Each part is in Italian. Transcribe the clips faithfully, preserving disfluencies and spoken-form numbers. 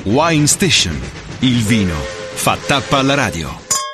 Wine Station. Il vino fa tappa alla radio.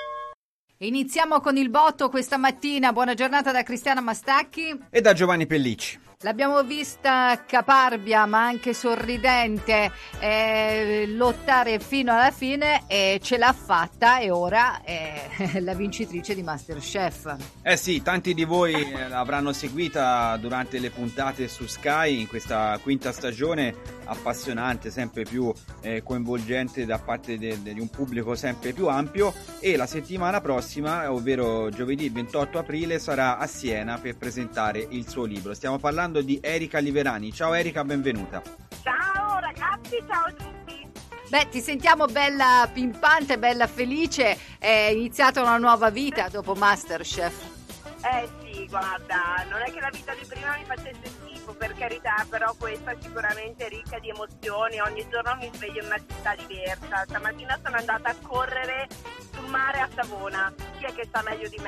Iniziamo con il botto questa mattina. Buona giornata da Cristiana Mastacchi e da Giovanni Pellicci. L'abbiamo vista caparbia ma anche sorridente eh, lottare fino alla fine e ce l'ha fatta, e ora è la vincitrice di MasterChef. Eh sì, tanti di voi l'avranno seguita durante le puntate su Sky in questa quinta stagione appassionante, sempre più eh, coinvolgente da parte de- de- di un pubblico sempre più ampio, e la settimana prossima, ovvero giovedì ventotto aprile, sarà a Siena per presentare il suo libro. Stiamo parlando di Erika Liverani. Ciao Erika, benvenuta. Ciao ragazzi, ciao a tutti. Beh, ti sentiamo bella pimpante, bella felice. È iniziata una nuova vita dopo MasterChef. Eh sì, guarda, non è che la vita di prima mi facesse schifo, per carità, però questa è sicuramente ricca di emozioni. Ogni giorno mi sveglio in una città diversa. Stamattina sono andata a correre sul mare a Savona. Chi è che sta meglio di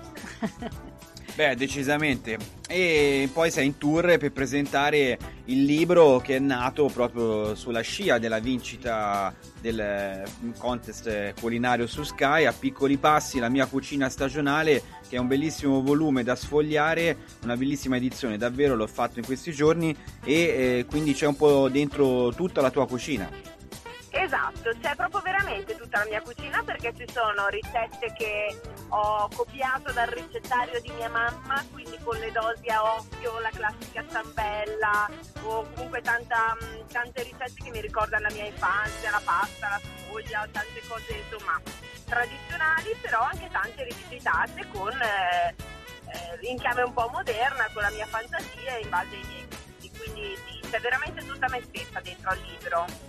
me? Beh, decisamente. E poi sei in tour per presentare il libro che è nato proprio sulla scia della vincita del contest culinario su Sky, A piccoli passi, la mia cucina stagionale, che è un bellissimo volume da sfogliare, una bellissima edizione, davvero, l'ho fatto in questi giorni, e eh, quindi c'è un po' dentro tutta la tua cucina. Esatto, c'è proprio veramente tutta la mia cucina, perché ci sono ricette che ho copiato dal ricettario di mia mamma, quindi con le dosi a occhio, la classica ciambella, o comunque tanta, tante ricette che mi ricordano la mia infanzia, la pasta, la sfoglia, tante cose insomma tradizionali, però anche tante rivisitate con eh, eh, in chiave un po' moderna, con la mia fantasia in base ai miei gusti, quindi sì, c'è veramente tutta me stessa dentro al libro.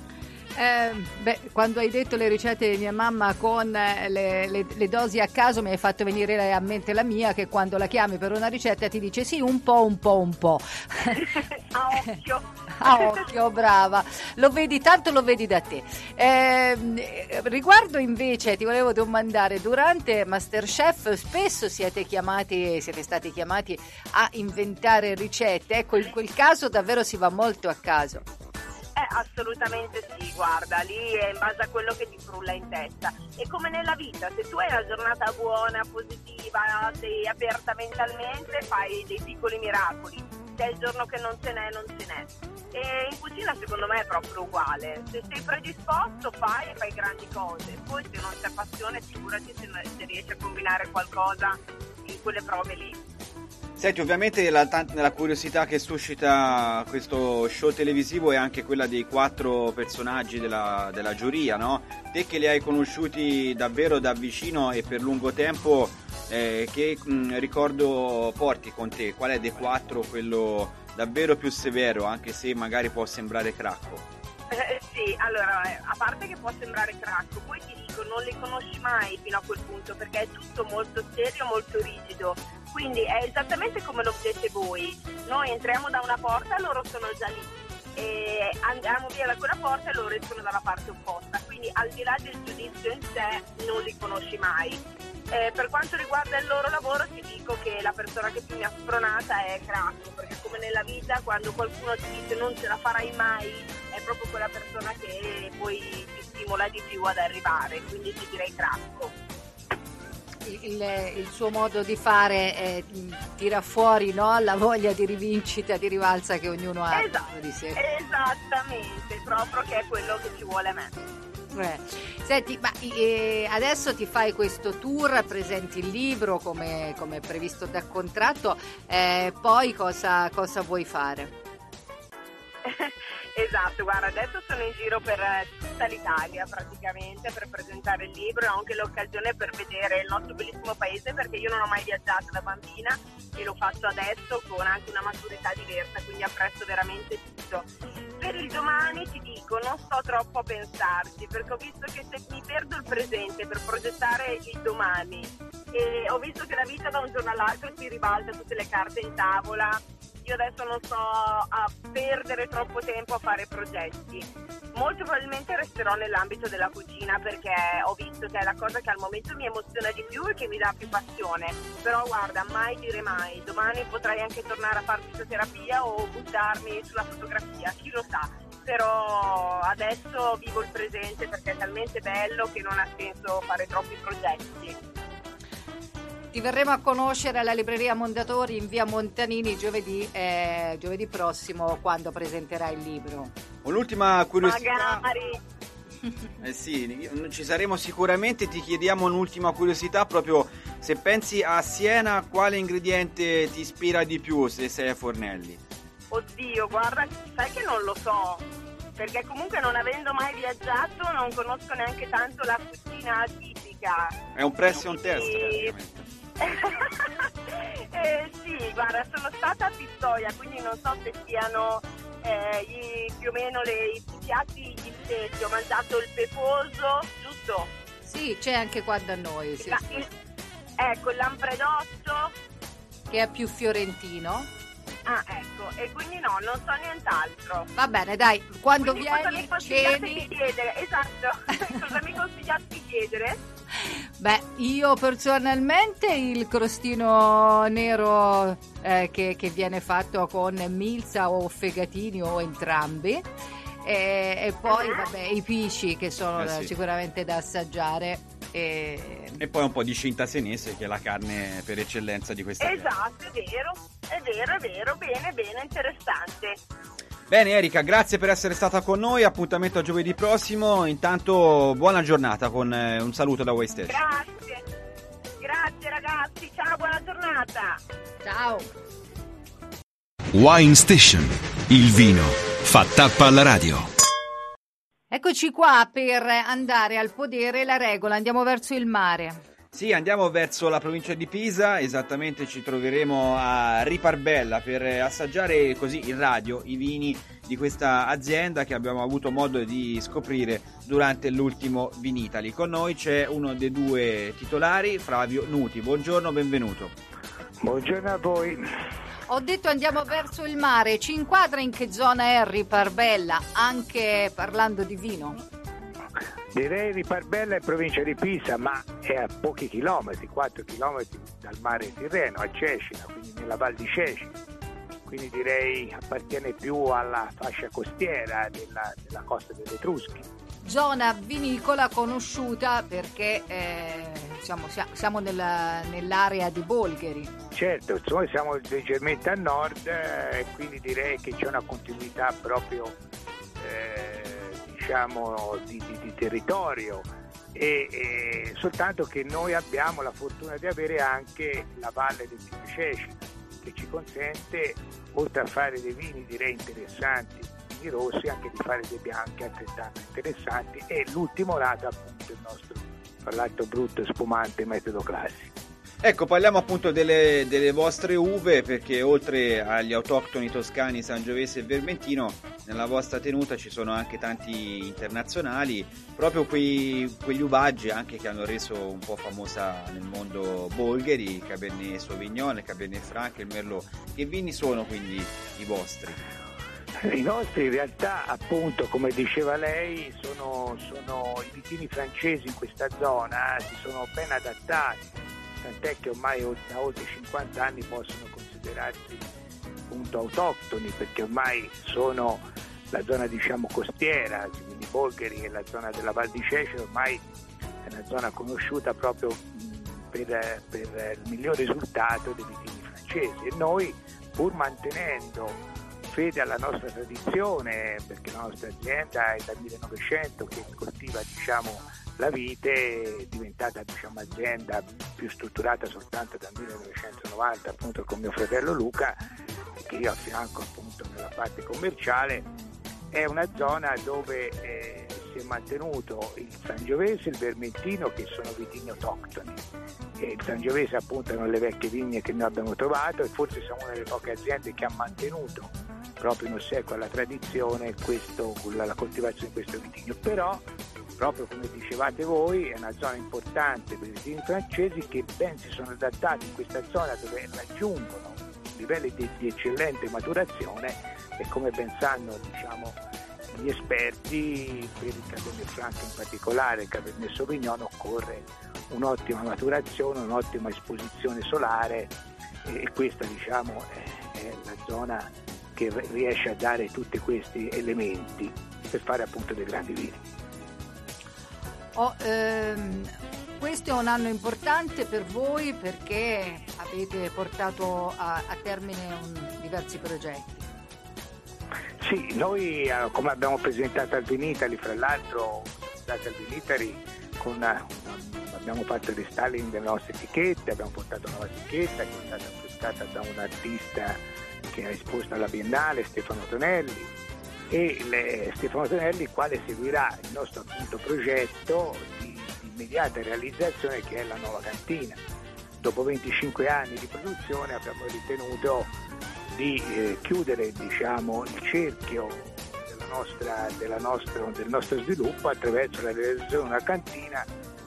Eh, beh, quando hai detto le ricette di mia mamma con le, le, le dosi a caso, mi hai fatto venire a mente la mia, che quando la chiami per una ricetta ti dice sì, un po', un po', un po'. A occhio. A occhio, brava. Lo vedi, tanto lo vedi da te. Eh, riguardo invece, ti volevo domandare, durante MasterChef spesso siete chiamati, siete stati chiamati a inventare ricette. Ecco, in quel caso davvero si va molto a caso. Eh, assolutamente sì, guarda, lì è in base a quello che ti frulla in testa. E come nella vita, se tu hai una giornata buona, positiva, sei aperta mentalmente, fai dei piccoli miracoli. Se è il giorno che non ce n'è, non ce n'è. E in cucina secondo me è proprio uguale. Se sei predisposto, fai e fai grandi cose. Poi se non c'è passione, figurati se, se riesci a combinare qualcosa in quelle prove lì. Senti, ovviamente la, la curiosità che suscita questo show televisivo è anche quella dei quattro personaggi della, della giuria, no? Te che li hai conosciuti davvero da vicino e per lungo tempo, eh, che mh, ricordo porti con te? Qual è dei quattro quello davvero più severo, anche se magari può sembrare cracco? Eh, sì, allora, eh, a parte che può sembrare cracco, poi ti dico, non li conosci mai fino a quel punto, perché è tutto molto serio, molto rigido, quindi è esattamente come lo vedete voi. Noi entriamo da una porta e loro sono già lì, e andiamo via da quella porta e loro escono dalla parte opposta, quindi al di là del giudizio in sé non li conosci mai. Eh, per quanto riguarda il loro lavoro ti dico che la persona che più mi ha spronata è Cracco, perché come nella vita quando qualcuno ti dice non ce la farai mai, è proprio quella persona che poi ti stimola di più ad arrivare, quindi ti direi Cracco. Il, il suo modo di fare eh, tira fuori, no, la voglia di rivincita, di rivalsa che ognuno ha esatto, di sé. Esattamente, proprio che è quello che ci vuole a me. Eh. Senti, ma eh, adesso ti fai questo tour, presenti il libro come, come previsto dal contratto, eh, poi cosa, cosa vuoi fare? Esatto, guarda, adesso sono in giro per tutta l'Italia praticamente per presentare il libro, e ho anche l'occasione per vedere il nostro bellissimo paese, perché io non ho mai viaggiato da bambina e lo faccio adesso con anche una maturità diversa, quindi apprezzo veramente tutto. Per il domani ti dico, non sto troppo a pensarci, perché ho visto che se mi perdo il presente per progettare il domani, e ho visto che la vita da un giorno all'altro si ribalta tutte le carte in tavola, io adesso non sto a perdere troppo tempo a fare progetti. Molto probabilmente resterò nell'ambito della cucina, perché ho visto che è la cosa che al momento mi emoziona di più e che mi dà più passione. Però guarda, mai dire mai, domani potrei anche tornare a fare fisioterapia o buttarmi sulla fotografia, chi lo sa. però adesso vivo il presente perché è talmente bello che non ha senso fare troppi progetti. Ti verremo a conoscere alla libreria Mondadori in via Montanini giovedì, eh, giovedì prossimo, quando presenterai il libro. Un'ultima curiosità. Magari. Eh sì, ci saremo sicuramente. Ti chiediamo un'ultima curiosità, proprio se pensi a Siena, quale ingrediente ti ispira di più se sei a Fornelli? Oddio, guarda, sai che non lo so, perché comunque non avendo mai viaggiato non conosco neanche tanto la cucina tipica. È un press on test, Quindi... praticamente. eh, sì, guarda, sono stata a Pistoia, quindi non so se siano eh, i, più o meno le, i piatti gli stessi. Ho mangiato il peposo, giusto? Sì, c'è anche qua da noi. Sì. La, il, ecco, il lampredotto. Che è più fiorentino. Ah, ecco, e quindi no, non so nient'altro. Va bene, dai, quando quindi vieni, cosa mi consigliate chiedi... di chiedere? Esatto, cosa mi consigliate di chiedere? Beh, io personalmente il crostino nero eh, che, che viene fatto con milza o fegatini o entrambi, e, e poi vabbè i pisci che sono Eh sì. sicuramente da assaggiare. E... E poi un po' di cinta senese, che è la carne per eccellenza di questa Esatto, è vero, è vero, è vero, bene, bene, interessante. Bene Erika, grazie per essere stata con noi, appuntamento a giovedì prossimo. Intanto buona giornata, con eh, un saluto da Way Station. Grazie, grazie ragazzi, ciao, buona giornata. Ciao. Wine Station, il vino fa tappa alla radio. Eccoci qua per andare al podere La Regola, andiamo verso il mare. Sì, andiamo verso la provincia di Pisa, esattamente ci troveremo a Riparbella per assaggiare così in radio i vini di questa azienda che abbiamo avuto modo di scoprire durante l'ultimo Vinitali. Con noi c'è uno dei due titolari, Flavio Nuti. Buongiorno, benvenuto. Buongiorno a voi. Ho detto andiamo verso il mare, ci inquadra in che zona è Riparbella, anche parlando di vino? Direi Riparbella è provincia di Pisa, ma è a pochi chilometri, quattro chilometri dal mare Tirreno, a Cecina, quindi nella Val di Cecina. Quindi direi appartiene più alla fascia costiera della, della costa delle Etrusche. Zona vinicola conosciuta perché eh, siamo, siamo nella, nell'area di Bolgheri. Certo, noi siamo leggermente a nord e eh, quindi direi che c'è una continuità proprio eh, diciamo di, di, di territorio e, e soltanto che noi abbiamo la fortuna di avere anche la valle del Fiume Cecina, che ci consente, oltre a fare dei vini direi interessanti, i rossi, anche di fare dei bianchi altrettanto interessanti, e l'ultimo lato appunto il nostro parlato brutto spumante metodo classico. Ecco, parliamo appunto delle, delle vostre uve, perché oltre agli autoctoni toscani, sangiovese e vermentino, nella vostra tenuta ci sono anche tanti internazionali, proprio quei, quegli uvaggi anche che hanno reso un po' famosa nel mondo Bolgheri, Cabernet Sauvignon, Cabernet Franc e il Merlot. Che vini sono quindi i vostri? I nostri in realtà, appunto, come diceva lei, sono, sono i vitigni francesi in questa zona, si sono ben adattati, tant'è che ormai da oltre cinquanta anni possono considerarsi appunto autoctoni, perché ormai sono la zona diciamo costiera, quindi Bolgheri e la zona della Val di Cecina ormai è una zona conosciuta proprio per, per il miglior risultato dei vitigni francesi, e noi, pur mantenendo fede alla nostra tradizione, perché la nostra azienda è dal millenovecento che coltiva diciamo la vite, è diventata diciamo azienda più strutturata soltanto dal millenovecentonovanta appunto con mio fratello Luca, che io affianco appunto nella parte commerciale. È una zona dove eh, si è mantenuto il sangiovese e il vermentino, che sono vitigni autoctoni, e il sangiovese appunto erano le vecchie vigne che noi abbiamo trovato, e forse siamo una delle poche aziende che ha mantenuto proprio in ossequio alla tradizione questo, la, la coltivazione di questo vitigno. Però proprio come dicevate voi è una zona importante per i vitigni francesi, che ben si sono adattati in questa zona dove raggiungono livelli di, di eccellente maturazione, e come ben sanno diciamo gli esperti, per il Cabernet Franc in particolare, il Cabernet Sauvignon, occorre un'ottima maturazione, un'ottima esposizione solare, e questa diciamo è, è la zona che riesce a dare tutti questi elementi per fare appunto dei grandi vini. Oh, ehm, questo è un anno importante per voi perché avete portato a, a termine un, diversi progetti. Sì, noi eh, come abbiamo presentato al Vinitaly, fra l'altro siamo stati al Vinitaly con una, abbiamo fatto il restyling delle nostre etichette, abbiamo portato una nuova etichetta che è stata affrescata da un artista che ha esposto alla Biennale, Stefano Tonelli, e le, Stefano Tonelli quale seguirà il nostro appunto progetto di, di immediata realizzazione, che è la nuova cantina. Dopo venticinque anni di produzione abbiamo ritenuto di eh, chiudere, diciamo, il cerchio della nostra, della nostra, del nostro sviluppo attraverso la realizzazione di una cantina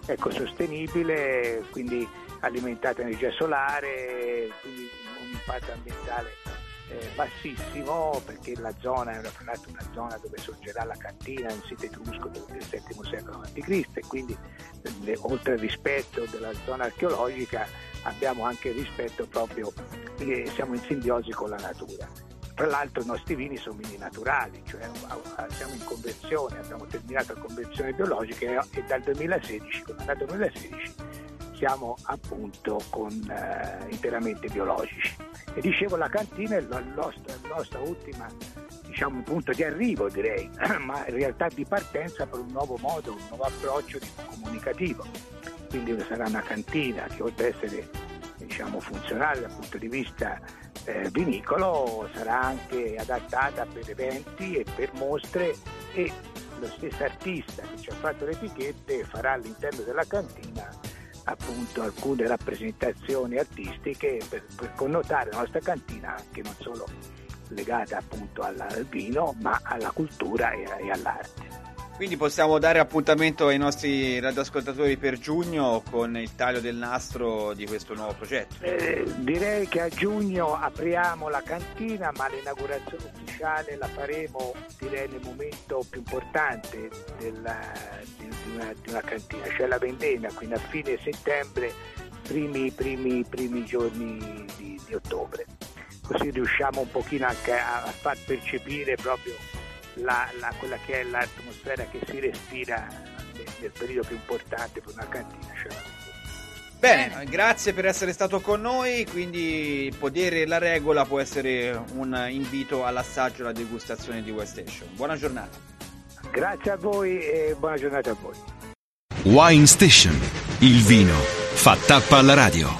ecosostenibile, quindi alimentata a energia solare, quindi un impatto ambientale eh, bassissimo, perché la zona è una, una zona dove sorgerà la cantina, un sito etrusco del settimo secolo avanti Cristo, e quindi eh, oltre al rispetto della zona archeologica abbiamo anche il rispetto proprio, eh, siamo in simbiosi con la natura. Tra l'altro i nostri vini sono vini naturali, cioè siamo in conversione, abbiamo terminato la conversione biologica e dal duemilasedici, con dal duemilasedici siamo appunto con eh, interamente biologici. E dicevo, la cantina è la nostra, la nostra ultima, diciamo, punto di arrivo, direi, ma in realtà di partenza per un nuovo modo, un nuovo approccio comunicativo. Quindi sarà una cantina che, oltre ad essere, diciamo, funzionale dal punto di vista eh, vinicolo, sarà anche adattata per eventi e per mostre, e lo stesso artista che ci ha fatto le etichette farà all'interno della cantina appunto alcune rappresentazioni artistiche per, per connotare la nostra cantina anche non solo legata appunto alla, al vino, ma alla cultura e, e all'arte. Quindi possiamo dare appuntamento ai nostri radioascoltatori per giugno con il taglio del nastro di questo nuovo progetto? Eh, direi che a giugno apriamo la cantina, ma l'inaugurazione ufficiale la faremo, direi, nel momento più importante della, di, di, una, di una cantina, cioè la vendemmia, quindi a fine settembre, primi, primi, primi giorni di, di ottobre. Così riusciamo un pochino anche a, a far percepire proprio La, la, quella che è l'atmosfera che si respira nel, nel periodo più importante per una cantina. Cioè. Bene, Bene, grazie per essere stato con noi. Quindi Podere la regola può essere un invito all'assaggio e alla degustazione di Wine Station. Buona giornata. Grazie a voi e buona giornata a voi. Wine Station, il vino fa tappa alla radio.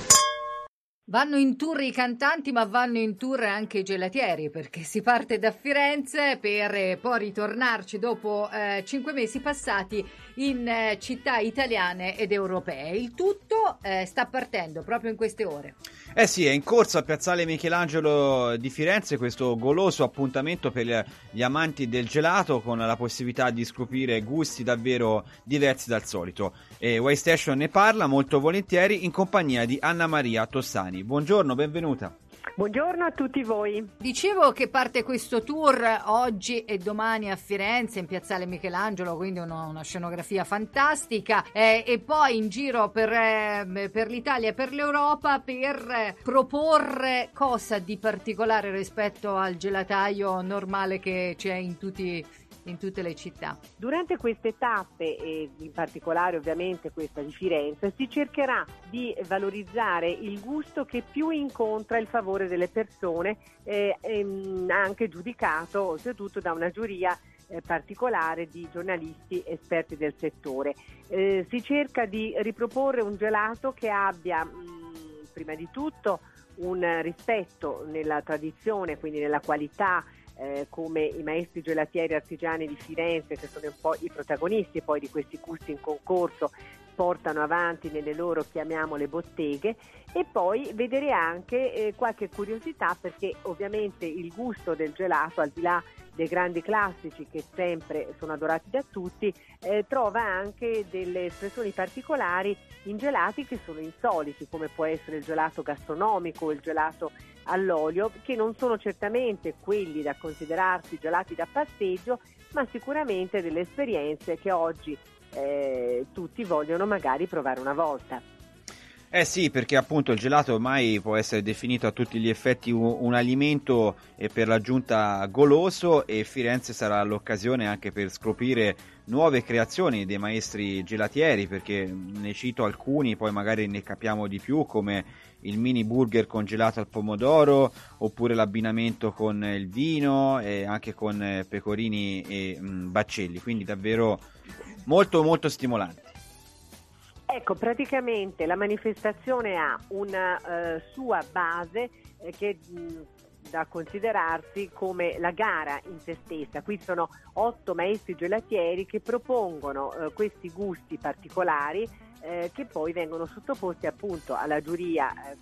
Vanno in tour i cantanti, ma vanno in tour anche i gelatieri, perché si parte da Firenze per eh, poi ritornarci dopo eh, cinque mesi passati in eh, città italiane ed europee. Il tutto eh, sta partendo proprio in queste ore. Eh sì, è in corso a Piazzale Michelangelo di Firenze questo goloso appuntamento per gli amanti del gelato, con la possibilità di scoprire gusti davvero diversi dal solito. E Wine Station ne parla molto volentieri in compagnia di Anna Maria Tossani. Buongiorno, benvenuta. Buongiorno a tutti voi. Dicevo che parte questo tour oggi e domani a Firenze, in Piazzale Michelangelo, quindi una, una scenografia fantastica, eh, e poi in giro per, eh, per l'Italia e per l'Europa per eh, proporre cosa di particolare rispetto al gelataio normale che c'è in tutti in tutte le città. Durante queste tappe, e in particolare ovviamente questa di Firenze, si cercherà di valorizzare il gusto che più incontra il favore delle persone, eh, ehm, anche giudicato oltretutto da una giuria eh, particolare di giornalisti esperti del settore. Eh, si cerca di riproporre un gelato che abbia mh, prima di tutto un rispetto nella tradizione, quindi nella qualità, Eh, come i maestri gelatieri artigiani di Firenze, che sono un po' i protagonisti poi di questi gusti in concorso, portano avanti nelle loro, chiamiamole, botteghe. E poi vedere anche eh, qualche curiosità, perché ovviamente il gusto del gelato, al di là dei grandi classici che sempre sono adorati da tutti, eh, trova anche delle espressioni particolari in gelati che sono insoliti, come può essere il gelato gastronomico o il gelato all'olio, che non sono certamente quelli da considerarsi gelati da passeggio, ma sicuramente delle esperienze che oggi eh, tutti vogliono magari provare una volta. Eh sì, perché appunto il gelato ormai può essere definito a tutti gli effetti un, un alimento e per l'aggiunta goloso, e Firenze sarà l'occasione anche per scoprire nuove creazioni dei maestri gelatieri, perché ne cito alcuni, poi magari ne capiamo di più, come il mini burger congelato al pomodoro, oppure l'abbinamento con il vino e anche con pecorini e mh, baccelli, quindi davvero molto molto stimolante. Ecco, praticamente la manifestazione ha una uh, sua base eh, che mh, da considerarsi come la gara in se stessa. Qui sono otto maestri gelatieri che propongono uh, questi gusti particolari eh, che poi vengono sottoposti appunto alla giuria eh,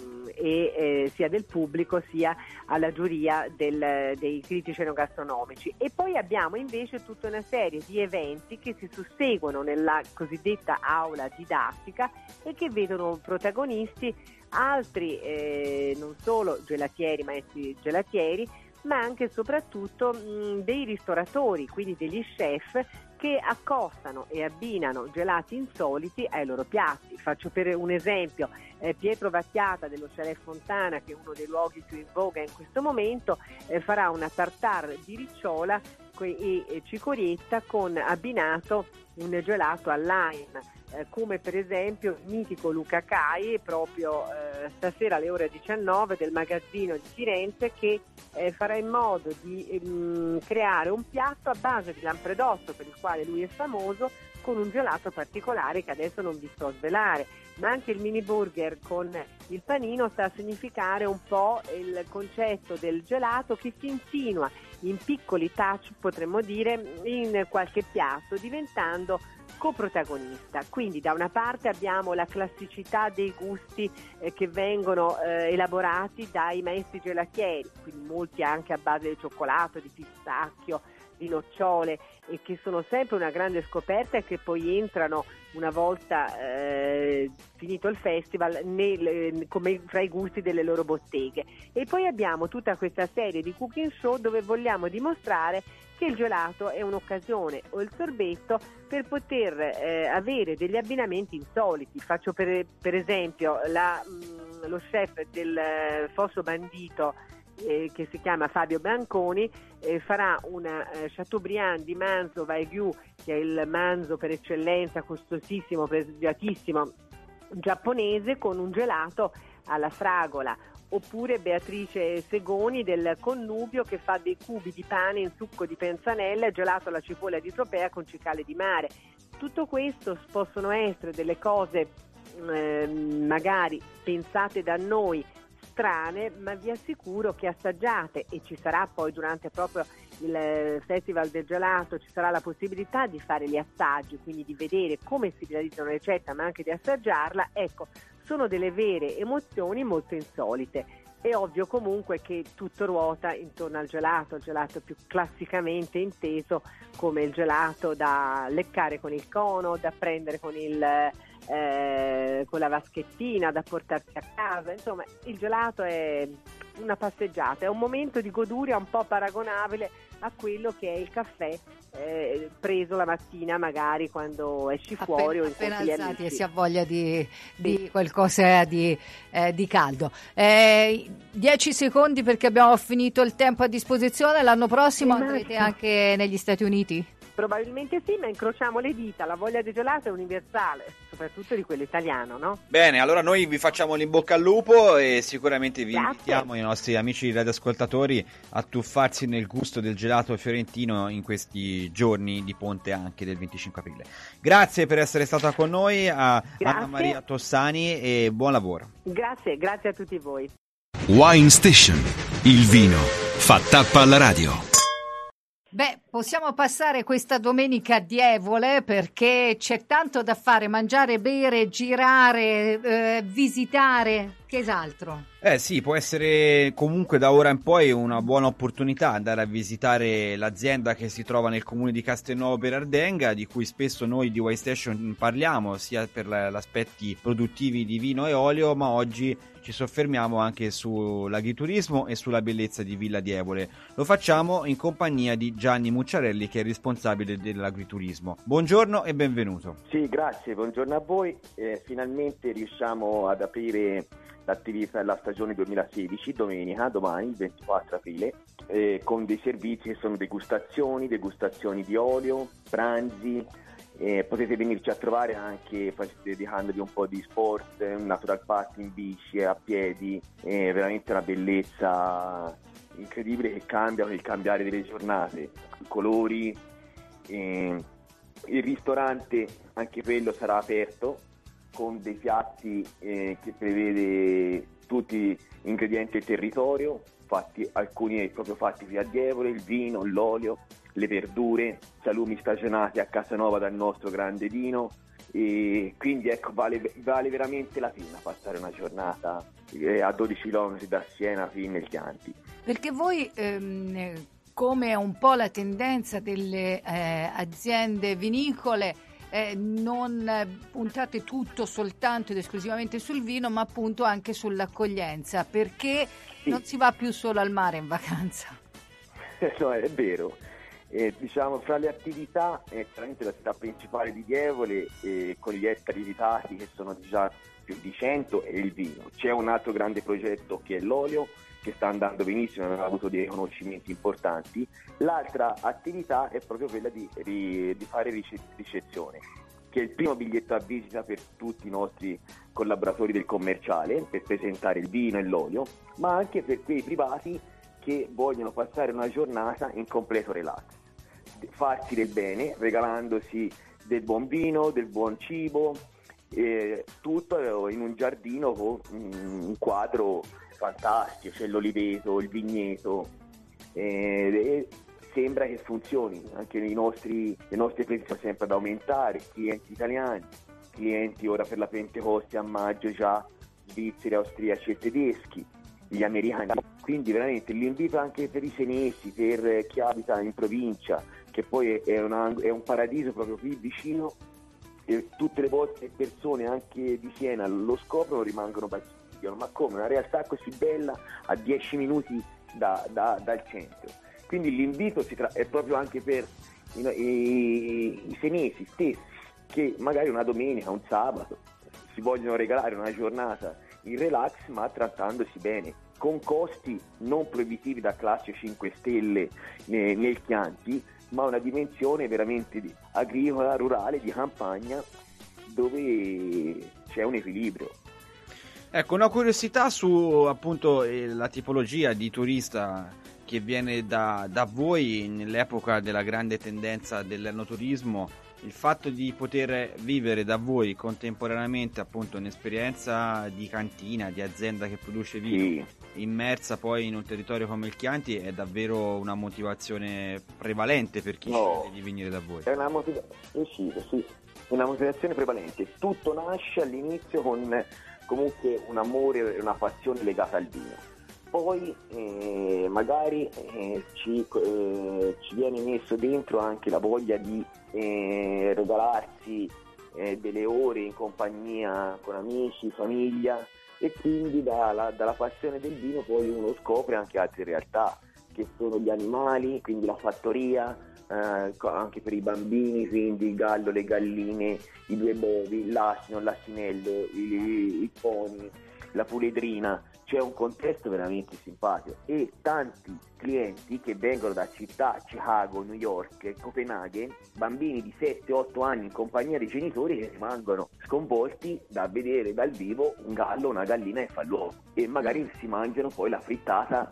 e eh, sia del pubblico sia alla giuria del, dei critici enogastronomici. E poi abbiamo invece tutta una serie di eventi che si susseguono nella cosiddetta aula didattica e che vedono protagonisti altri eh, non solo gelatieri, maestri gelatieri, ma anche e soprattutto mh, dei ristoratori, quindi degli chef che accostano e abbinano gelati insoliti ai loro piatti. Faccio per un esempio eh, Pietro Vattiata dello Chalet Fontana, che è uno dei luoghi più in voga in questo momento, eh, farà una tartare di ricciola e, e cicorietta con abbinato un gelato al lime. Eh, come per esempio il mitico Luca Cai, proprio eh, stasera alle ore diciannove del Magazzino di Firenze, che eh, farà in modo di ehm, creare un piatto a base di lampredotto, per il quale lui è famoso, con un gelato particolare che adesso non vi sto a svelare. Ma anche il mini burger con il panino sta a significare un po' il concetto del gelato che si insinua in piccoli touch, potremmo dire, in qualche piatto, diventando coprotagonista. Quindi da una parte abbiamo la classicità dei gusti eh, che vengono eh, elaborati dai maestri gelatieri, quindi molti anche a base di cioccolato, di pistacchio, di nocciole, e che sono sempre una grande scoperta e che poi entrano una volta eh, finito il festival nel, come fra i gusti delle loro botteghe. E poi abbiamo tutta questa serie di cooking show dove vogliamo dimostrare che il gelato è un'occasione, o il sorbetto, per poter eh, avere degli abbinamenti insoliti. Faccio per, per esempio la, mh, lo chef del eh, Fosso Bandito, eh, che si chiama Fabio Branconi, eh, farà una eh, Chateaubriand di manzo Wagyu, che è il manzo per eccellenza, costosissimo, pregiatissimo, giapponese, con un gelato alla fragola. Oppure Beatrice Segoni del Connubio, che fa dei cubi di pane in succo di penzanella e gelato alla cipolla di tropea con cicale di mare. Tutto questo possono essere delle cose eh, magari pensate da noi strane, ma vi assicuro che assaggiate, e ci sarà poi durante proprio il Festival del Gelato, ci sarà la possibilità di fare gli assaggi, quindi di vedere come si realizza una ricetta, ma anche di assaggiarla. Ecco, sono delle vere emozioni molto insolite. È ovvio comunque che tutto ruota intorno al gelato, il gelato più classicamente inteso come il gelato da leccare con il cono, da prendere con il eh, con la vaschettina, da portarsi a casa. Insomma, il gelato è una passeggiata, è un momento di goduria un po' paragonabile a quello che è il caffè eh, preso la mattina, magari quando esci fuori appena, o incontri gli amici e si ha voglia di, di qualcosa di, eh, di caldo. Eh, dieci secondi perché abbiamo finito il tempo a disposizione. L'anno prossimo sì, andrete anche negli Stati Uniti? Probabilmente sì, ma incrociamo le dita, la voglia di gelato è universale, soprattutto di quello italiano, no? Bene, allora noi vi facciamo l'in bocca al lupo e sicuramente vi Grazie. invitiamo, i nostri amici radioascoltatori, a tuffarsi nel gusto del gelato fiorentino in questi giorni di ponte anche del venticinque aprile. Grazie per essere stata con noi, a Grazie. Anna Maria Tossani, e buon lavoro. Grazie, grazie a tutti voi. Wine Station, il vino fa tappa alla radio. Beh, possiamo passare questa domenica dievole perché c'è tanto da fare: mangiare, bere, girare, eh, visitare, che altro? Eh sì, può essere comunque da ora in poi una buona opportunità andare a visitare l'azienda che si trova nel comune di Castelnuovo Berardenga, di cui spesso noi di Wine Station parliamo, sia per gli aspetti produttivi di vino e olio, ma oggi ci soffermiamo anche sull'agriturismo e sulla bellezza di Villa Dievole. Lo facciamo in compagnia di Gianni Mucciarelli, che è responsabile dell'agriturismo. Buongiorno e benvenuto. Sì, grazie, buongiorno a voi. Eh, finalmente riusciamo ad aprire l'attività della stagione duemilasedici, domenica, domani, il ventiquattro aprile, eh, con dei servizi che sono degustazioni, degustazioni di olio, pranzi. Eh, potete venirci a trovare anche dedicandovi un po' di sport, un natural park in bici, a piedi, è veramente una bellezza incredibile che cambia con il cambiare delle giornate, i colori. Eh, il ristorante, anche quello sarà aperto con dei piatti eh, che prevede tutti gli ingredienti del territorio, fatti, alcuni proprio fatti qui a Dievole, il vino, l'olio, le verdure, salumi stagionati a Casanova dal nostro grande vino, e quindi ecco vale, vale veramente la pena passare una giornata eh, a dodici chilometri da Siena fino nel Chianti. Perché voi ehm, come è un po' la tendenza delle eh, aziende vinicole, eh, non puntate tutto soltanto ed esclusivamente sul vino, ma appunto anche sull'accoglienza, perché sì. Non si va più solo al mare in vacanza. No, è vero. Eh, diciamo fra le attività è chiaramente la città principale di Dievole, eh, con gli ettari visitati che sono già più di cento, e il vino. C'è un altro grande progetto che è l'olio, che sta andando benissimo, abbiamo avuto dei riconoscimenti importanti. L'altra attività è proprio quella di, di, di fare rice- ricezione, che è il primo biglietto a visita per tutti i nostri collaboratori del commerciale, per presentare il vino e l'olio, ma anche per quei privati che vogliono passare una giornata in completo relax, farsi del bene, regalandosi del buon vino, del buon cibo, eh, tutto in un giardino con un quadro fantastico, c'è l'oliveto, il vigneto, eh, e sembra che funzioni. Anche i nostri, le nostre prese sono sempre ad aumentare, clienti italiani, clienti ora per la Pentecoste a maggio già svizzeri, austriaci e tedeschi, gli americani. Quindi veramente l'invito anche per i senesi, per chi abita in provincia, che poi è, una, è un paradiso proprio qui vicino, e tutte le volte persone anche di Siena lo scoprono, rimangono basiti, ma come una realtà così bella a dieci minuti da, da, dal centro. Quindi l'invito si tra- è proprio anche per i, i, i senesi stessi, che magari una domenica, un sabato si vogliono regalare una giornata in relax, ma trattandosi bene, con costi non proibitivi da classe cinque stelle nel, nel Chianti, ma una dimensione veramente di, agricola, rurale, di campagna, dove c'è un equilibrio. Ecco, una curiosità su appunto eh, la tipologia di turista che viene da, da voi nell'epoca della grande tendenza dell'enoturismo, il fatto di poter vivere da voi contemporaneamente appunto un'esperienza di cantina, di azienda che produce vino, sì, immersa poi in un territorio come il Chianti, è davvero una motivazione prevalente per chi no, sceglie di venire da voi. È una motivazione, sì, una motivazione prevalente. Tutto nasce all'inizio con comunque un amore e una passione legata al vino. Poi eh, magari eh, ci, eh, ci viene messo dentro anche la voglia di eh, regalarsi eh, delle ore in compagnia con amici, famiglia, e quindi dalla, dalla passione del vino poi uno scopre anche altre realtà, che sono gli animali, quindi la fattoria, eh, anche per i bambini, quindi il gallo, le galline, i due bovi, l'asino, l'asinello, il, il pony, la puledrina. C'è un contesto veramente simpatico, e tanti clienti che vengono da città, Chicago, New York, Copenaghen, bambini di sette otto anni in compagnia dei genitori, che rimangono sconvolti da vedere dal vivo un gallo, una gallina e fa l'uovo, e magari si mangiano poi la frittata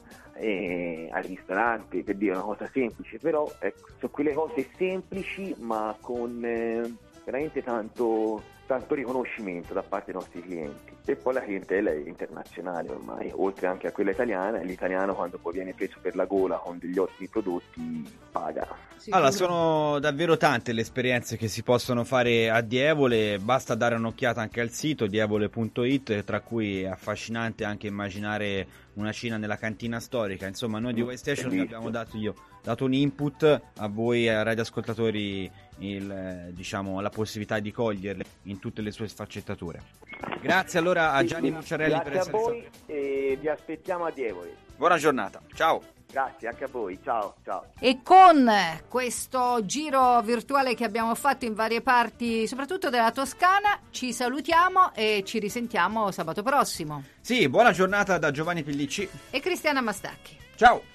eh, al ristorante, per dire una cosa semplice. Però ecco, sono quelle cose semplici ma con eh, veramente tanto tanto riconoscimento da parte dei nostri clienti. E poi la clientela è internazionale ormai, oltre anche a quella italiana, e l'italiano quando poi viene preso per la gola con degli ottimi prodotti paga. Allora, sono davvero tante le esperienze che si possono fare a Dievole, basta dare un'occhiata anche al sito dievole punto it, tra cui è affascinante anche immaginare una cena nella cantina storica. Insomma, noi di Waystation vi abbiamo dato io dato un input, a voi a radioascoltatori il, diciamo, la possibilità di coglierle in tutte le sue sfaccettature. Grazie allora a Gianni Mucciarelli per essere stato. Grazie a voi e vi aspettiamo a Dievole. Buona giornata, ciao. Grazie anche a voi, ciao, ciao. E con questo giro virtuale che abbiamo fatto in varie parti, soprattutto della Toscana, ci salutiamo e ci risentiamo sabato prossimo. Sì, buona giornata da Giovanni Pellicci e Cristiana Mastacchi. Ciao.